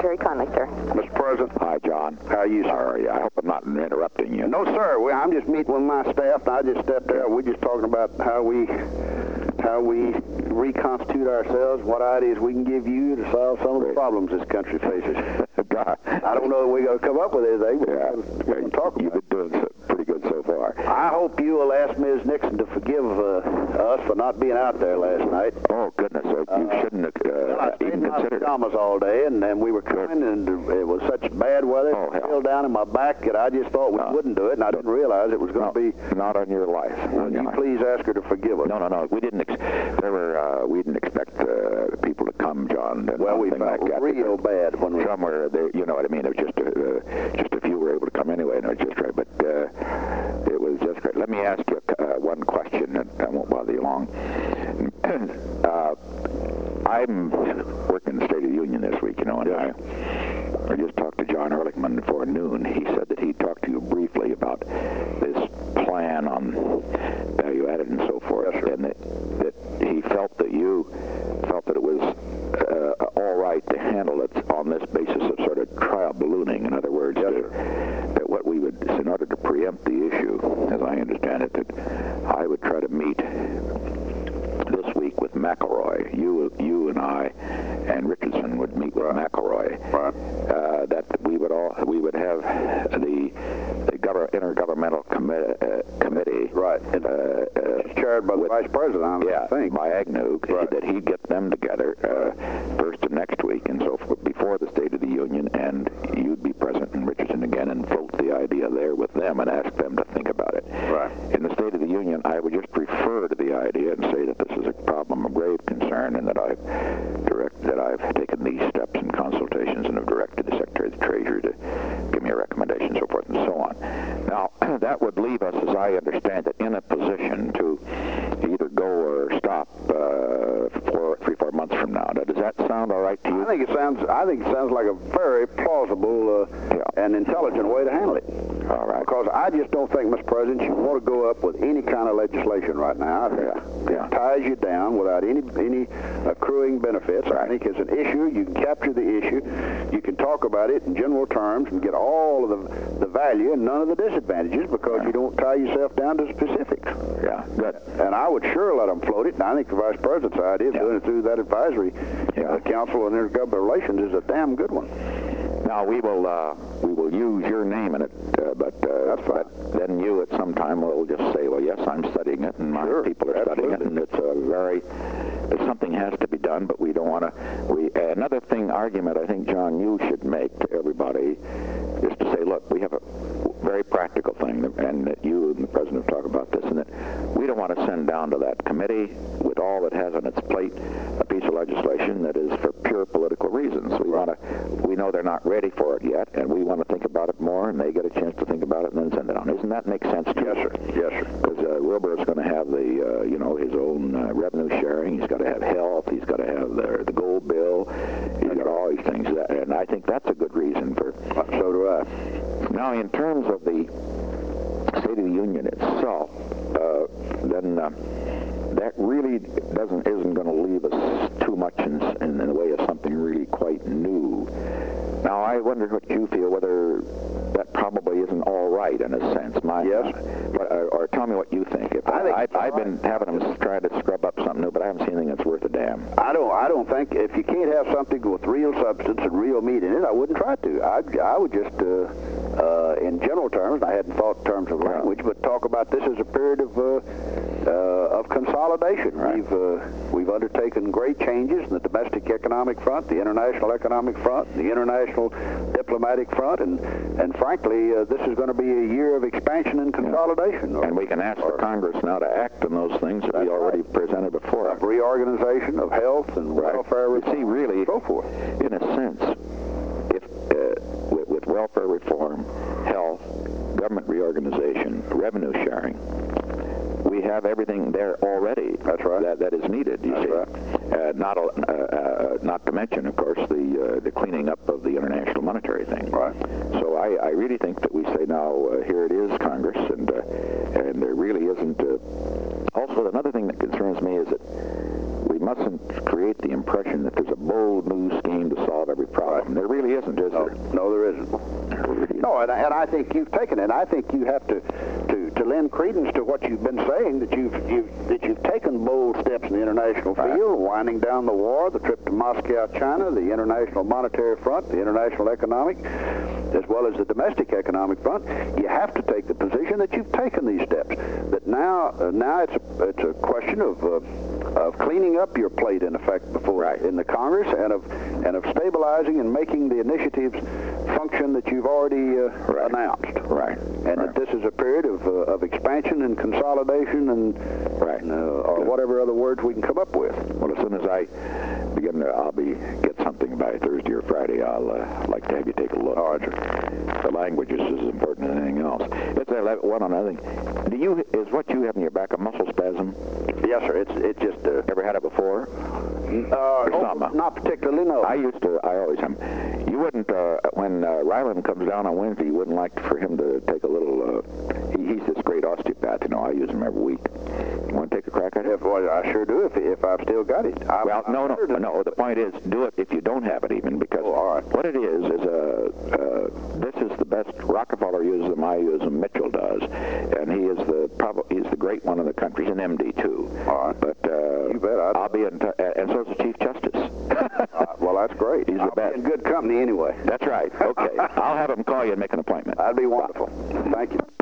Terry Conley, sir. Mr. President. Hi, John. How are you, sir? How are you? I hope I'm not interrupting you. No, sir. I'm just meeting with my staff, and I just stepped out. We're just talking about how we reconstitute ourselves, what ideas we can give you to solve some of the problems this country faces. God. I don't know that we're going to come up with anything, but we're going to talk about it. You've been doing pretty good so far. I hope you will ask Ms. Nixon to forgive us for not being out there last night. Oh, goodness. You shouldn't have I stayed even in my considered it. pajamas all day, and we were coming, and it was such bad weather, still down in my back, that I just thought we wouldn't do it, and I didn't realize it was going to be... Not on your life. Will you please ask her to forgive us? No. We didn't we didn't expect people to come, John. Well, we felt real bad when we... Somewhere, you know what I mean? It was just a few were able to come anyway, and it was just right. But it was just great. Let me ask you one question, and I won't bother you long. I'm working the State of the Union this week, and I just talked to John Ehrlichman before noon. He said that he talked to you briefly about this plan on value added and so forth, and that he felt that you felt that it was all right to handle it on this basis of sort of trial ballooning. In other words, that what we would, in order to preempt the issue, as I understand it, that I would try to meet this week with McElroy. You and I and Richardson would meet with McElroy. Right. That we would have the intergovernmental committee. Right. Chaired by the Vice President, I think. By Agnew. Right. That he'd get them together first of next week and so forth before the State of the Union, and you'd be present and Richardson again and float the idea there with them and ask them to think about it. Right. In the State of the Union, I would just refer to the idea and say that this is a problem of grave concern, and that I've taken these steps in consultations and have directed the Secretary of the Treasury to give me a recommendation, so forth and so on. Now, that would leave us, as I understand it, in a position to either go or stop 3-4 months from now. Now, does that sound all right to you? I think it sounds like a very plausible and intelligent way to handle it. All right. Because I just don't think, Mr. President, you want to go up with any kind of legislation right now. It ties you down without any accruing benefits. I think it's an issue. You can capture the issue. You can talk about it in general terms and get all of the value and none of the disadvantages, because you don't tie yourself down to specifics. Yeah, good. And I would sure let them float it. And I think the Vice President's idea of doing it through that advisory council on intergovernmental relations is a damn good one. Now, we will use your name in it, but then you at some time will just say, well, yes, I'm studying it, and my people are studying it, and something has to be done, but we don't want to. Another argument I think, John, you should make to everybody is to say, look, we have a very practical thing, and that you and the President have talked about this, and that we don't want to send down to that committee with all it has on its plate a piece of legislation that is for pure political reasons. We know they're not ready for it yet, and we want to think about it more, and they get a chance to think about it and then send it on. Doesn't that make sense to you? Yes, sir. Yes, sir. Because Wilbur is going to have his own revenue sharing. He's got to have health. He's got to have the gold bill. He's got all these things, and I think that's a good reason for. So do I. Now, in terms of the State of the Union itself, then that really isn't going to leave us too much in the way of something really quite new. Now, I wonder what you feel, whether that probably isn't all right in a sense. Or tell me what you think. I've been having them try to scrub up something new, but I haven't seen anything that's worth a damn. I don't think, if you can't have something with real substance and real meat in it, I wouldn't try to. I would just, in general terms, I hadn't thought in terms of language, but talk about this as a period of consolidation. Right. We've undertaken great changes in the domestic economic front, the international economic front, the international diplomatic front, and frankly, this is going to be a year of expansion and consolidation. And we can ask the Congress now to act on those things that we already presented before. Of reorganization of health and welfare reform, see, really, and so forth. In a sense, if with welfare reform, health, government reorganization, revenue sharing, we have everything there already. That's right. That is needed. You see. Right. Not to mention, of course, the cleaning up of the international monetary thing. Right. So I really think that we say now, here it is, Congress, and there really isn't. Also, another thing that concerns me is that we mustn't create the impression that there's a bold new scheme to solve every problem. There really isn't. No, there isn't. No, and I think you've taken it. I think you have to lend credence to what you've been saying, that you've taken bold steps in the international field, winding down the war, the trip to Moscow, China, the International Monetary Front, the International Economic, as well as the domestic economic front. You have to take the position that you've taken these steps. That now it's a question of cleaning up your plate, in effect, before in the Congress, and of stabilizing and making the initiatives function that you've already announced. Right. And that this is a period of expansion and consolidation and or whatever other words we can come up with. Well, as soon as I begin to, get something by Thursday or Friday, I'll like to have you take a look. All right, sir. The language is as important as anything else. It's one other thing. Is what you have in your back a muscle spasm? Yes, sir. It's just. Ever had it before? Not particularly, no. I always have. You wouldn't, when Ryland comes down on Wednesday, you wouldn't like for him to take a little, he's this great osteopath, I use him every week. You want to take a crack at it? Well, I sure do, if I've still got it. No, the point is, do it if you don't have it even, because what it is this is the best. Rockefeller uses them, I use them, Mitchell does, and he's the great one in the country. He's an MD too. All right. But you bet. I'll be in, and so is the Chief Justice. Well, that's great. He's the best. Be in good company anyway. That's right. Okay. I'll have him call you and make an appointment. That'd be wonderful. Thank you.